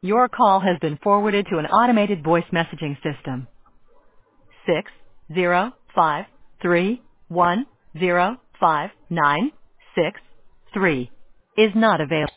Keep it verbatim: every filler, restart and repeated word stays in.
Your call has been forwarded to an automated voice messaging system. Six zero five three one zero five nine six three is not available.